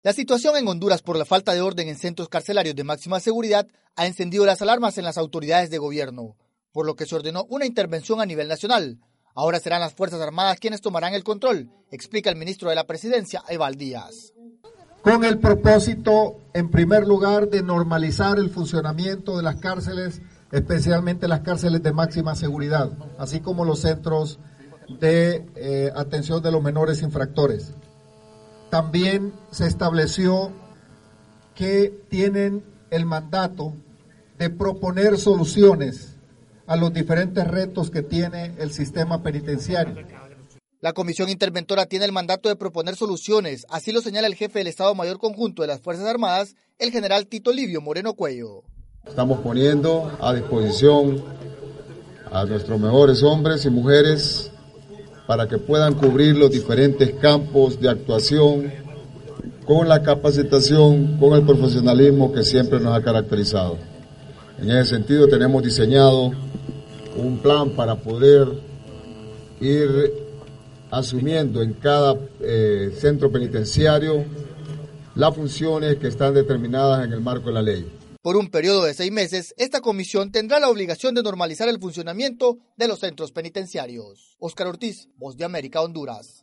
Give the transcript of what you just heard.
La situación en Honduras por la falta de orden en centros carcelarios de máxima seguridad ha encendido las alarmas en las autoridades de gobierno, por lo que se ordenó una intervención a nivel nacional. Ahora serán las Fuerzas Armadas quienes tomarán el control, explica el ministro de la Presidencia, Eval Díaz. Con el propósito, en primer lugar, de normalizar el funcionamiento de las cárceles, especialmente las cárceles de máxima seguridad, así como los centros de atención de los menores infractores. También se estableció que tienen el mandato de proponer soluciones a los diferentes retos que tiene el sistema penitenciario. La Comisión Interventora tiene el mandato de proponer soluciones, así lo señala el jefe del Estado Mayor Conjunto de las Fuerzas Armadas, el general Tito Livio Moreno Cuello. Estamos poniendo a disposición a nuestros mejores hombres y mujeres para que puedan cubrir los diferentes campos de actuación con la capacitación, con el profesionalismo que siempre nos ha caracterizado. En ese sentido tenemos diseñado un plan para poder ir asumiendo en cada centro penitenciario las funciones que están determinadas en el marco de la ley. Por un periodo de 6 meses, esta comisión tendrá la obligación de normalizar el funcionamiento de los centros penitenciarios. Óscar Ortiz, Voz de América, Honduras.